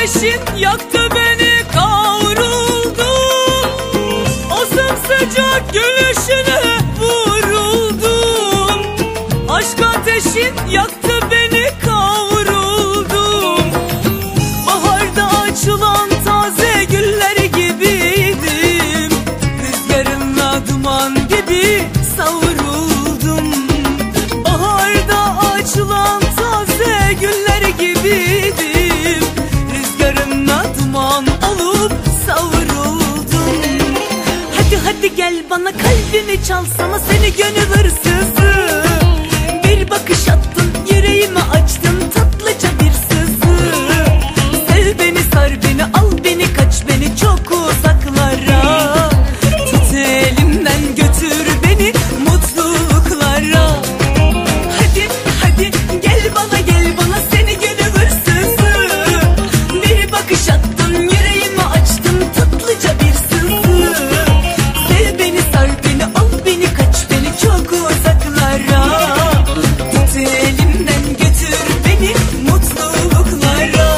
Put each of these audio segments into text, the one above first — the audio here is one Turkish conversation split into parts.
ateşin yaktı beni, kavruldum. O sımsıcak gülüşüne vuruldum. Aşk ateşin yaktı beni, kavruldum. Baharda açılan taze güller gibiydim. Rüzgarınla duman gibi savruldum. Baharda açılan taze güller gibiydim. Rüzgarınla duman olup savruldum. Hadi hadi gel bana, kalbimi çalsana, seni gönül hırsızı. Bir bakış attın, yüreğimi açtın, tatlıca bir sızı. Sev beni, sar beni, al beni, kaç beni çok uzaklara. Tut elimden, götür beni mutluluklara. Hadi hadi gel bana, seni gönül hırsızı. Bir bakış attın, yüreğimi açtın, tatlıca bir sızı. Sev beni, sar beni, al beni, kaç beni çok uzaklara. Tut elimden, götür beni mutluluklara.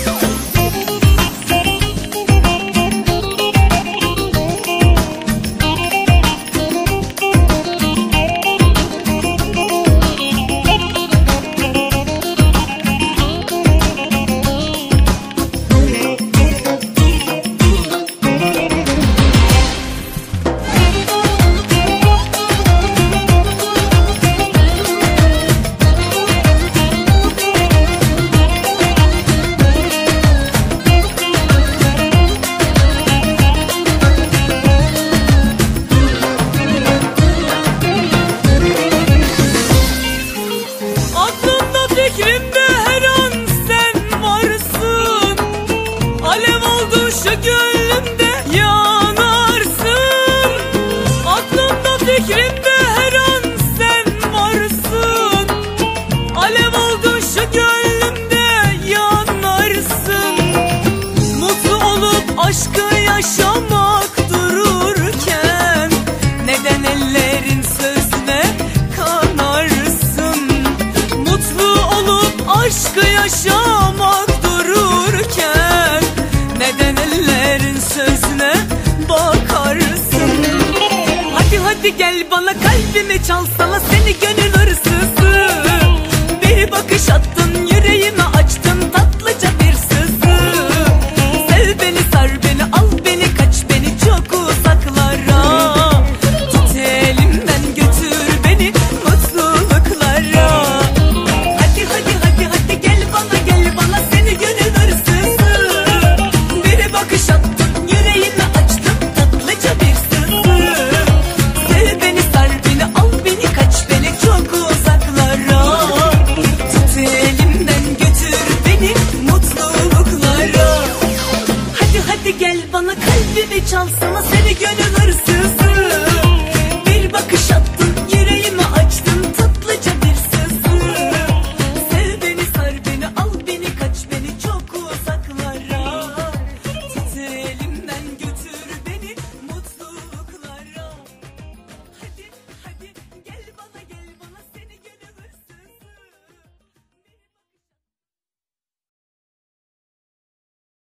Aklımda, fikrimde her an sen varsın. Alev oldun şu gönlümde, yanarsın. Aklımda, fikrimde her an sen varsın. Alev oldun şu gönlümde, yanarsın. Mutlu olup aşkı yaşamak dururken, neden ellerin sözüne kanarsın? Mutlu olup aşkı yaşamak dururken, neden ellerin sözüne bakarsın? Hadi hadi gel bana, kalbimi çalsana, seni gönül hırsızı. Bir bakış attın,